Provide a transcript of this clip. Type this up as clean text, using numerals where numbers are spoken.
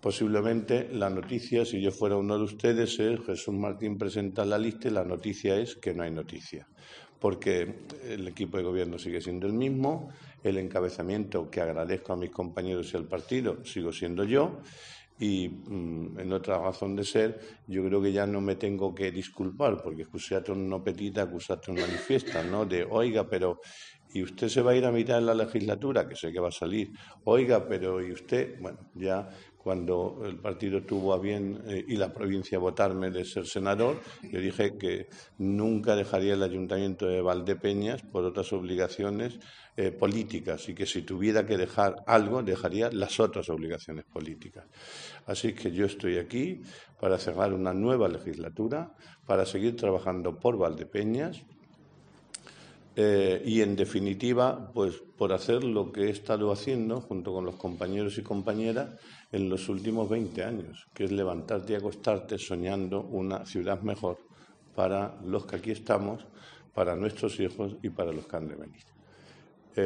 posiblemente la noticia, si yo fuera uno de ustedes, es Jesús Martín presenta la lista y la noticia es que no hay noticia. Porque el equipo de gobierno sigue siendo el mismo, el encabezamiento, que agradezco a mis compañeros y al partido, sigo siendo yo, y en otra razón de ser, yo creo que ya no me tengo que disculpar, porque excusatron no petita, accusatron manifiesta, ¿no? De, oiga, pero ¿y usted se va a ir a mitad de la legislatura? Que sé que va a salir. Oiga, pero ¿y usted? Bueno, ya cuando el partido tuvo a bien y la provincia votarme de ser senador, yo dije que nunca dejaría el Ayuntamiento de Valdepeñas por otras obligaciones políticas y que si tuviera que dejar algo, dejaría las otras obligaciones políticas. Así que yo estoy aquí para cerrar una nueva legislatura, para seguir trabajando por Valdepeñas, y en definitiva, pues por hacer lo que he estado haciendo junto con los compañeros y compañeras en los últimos 20 años, que es levantarte y acostarte soñando una ciudad mejor para los que aquí estamos, para nuestros hijos y para los que han de venir.